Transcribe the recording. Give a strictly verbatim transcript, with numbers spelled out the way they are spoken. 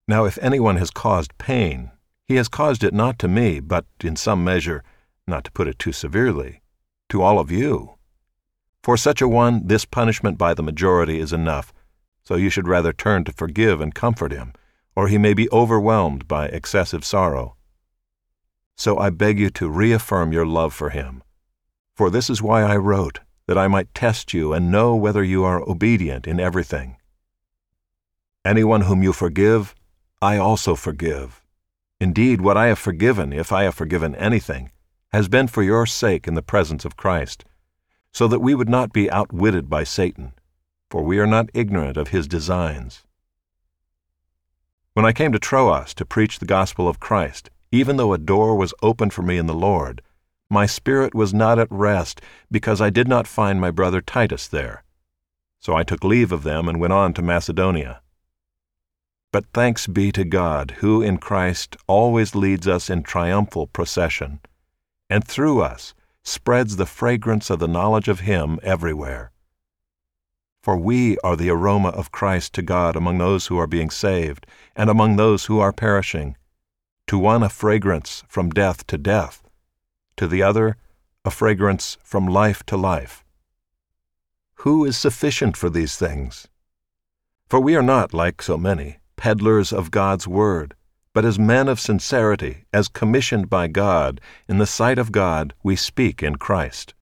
Now if anyone has caused pain, he has caused it not to me, but in some measure, not to put it too severely, to all of you. For such a one, this punishment by the majority is enough, so you should rather turn to forgive and comfort him, or he may be overwhelmed by excessive sorrow. So I beg you to reaffirm your love for him. For this is why I wrote, that I might test you and know whether you are obedient in everything. Anyone whom you forgive, I also forgive. Indeed, what I have forgiven, if I have forgiven anything, has been for your sake in the presence of Christ, so that we would not be outwitted by Satan, for we are not ignorant of his designs. When I came to Troas to preach the gospel of Christ, even though a door was opened for me in the Lord, my spirit was not at rest, because I did not find my brother Titus there. So I took leave of them and went on to Macedonia. But thanks be to God, who in Christ always leads us in triumphal procession, and through us spreads the fragrance of the knowledge of him everywhere. For we are the aroma of Christ to God among those who are being saved, and among those who are perishing. To one a fragrance from death to death, to the other a fragrance from life to life. Who is sufficient for these things? For we are not, like so many, peddlers of God's word, but as men of sincerity, as commissioned by God, in the sight of God we speak in Christ.